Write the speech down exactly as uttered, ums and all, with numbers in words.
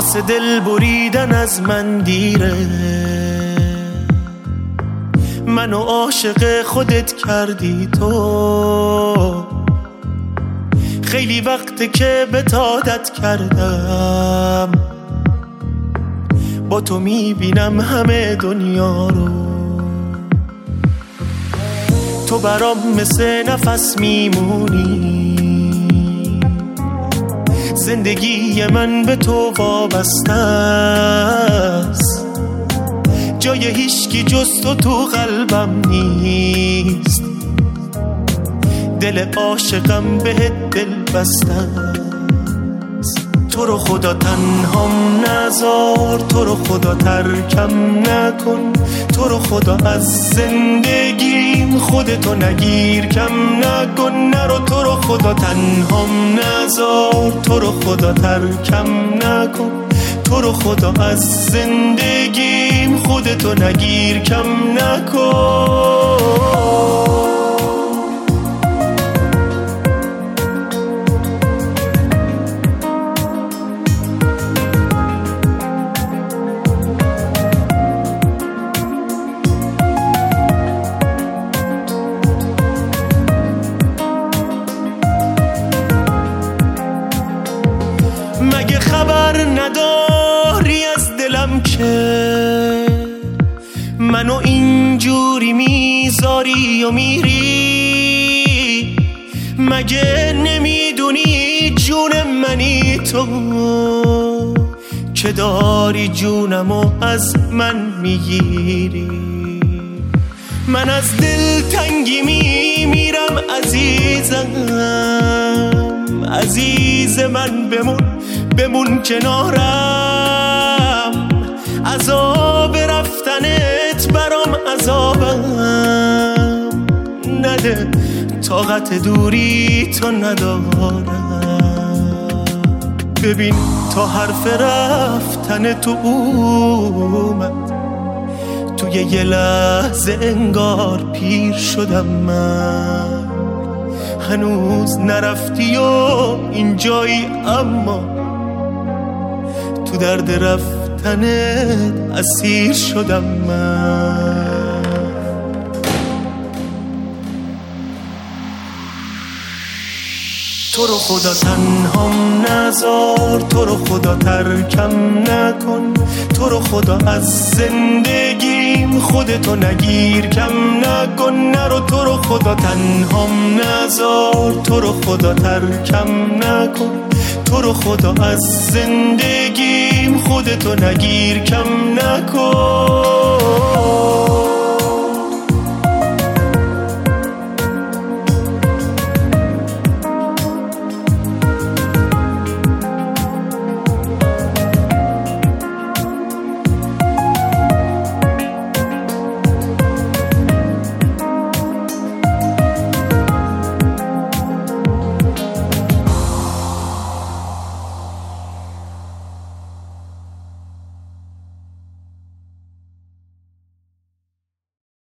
واسه دل بریدن از من دیره، منو عاشق خودت کردی تو. خیلی وقته که بهت عادت کردم، با تو میبینم همه دنیا رو. تو برام مثل نفس میمونی، زندگی من به تو وابسته است. جای هیچکی جز تو تو قلبم نیست، دل عاشقم بهت دل بسته است. تو رو خدا تنهام نذار، تو رو خدا ترکم نکن، تو رو خدا از زندگیم خودتو نگیر کم نکن. نرو تو رو خدا تنهام نذار، تو رو خدا ترکم نکن، تو رو خدا از زندگیم خودتو نگیر کم نکن. مگه خبر نداری از دلم که منو اینجوری میذاری و میری؟ مگه نمیدونی جون منی تو که داری جونمو از من میگیری؟ من از دل تنگی میمیرم عزیزم، عزیز من بمون بمون کنارم. عذاب رفتنت برام عذابم نده، طاقت دوری تو ندارم. ببین تا حرف رفتن تو اومد، توی یه لحظه انگار پیر شدم من. هنوز نرفتی و اینجایی، اما تو درد رفتنت اسیر شدم من. تو رو خدا تنهام نذار، تو رو خدا ترکم نکن، تو رو خدا از زندگیم خودتو نگیر کم نکن. نرو تو رو خدا تنهام نذار، تو رو خدا ترکم نکن، تو رو خدا از زندگیم خودتو نگیر کم نکن.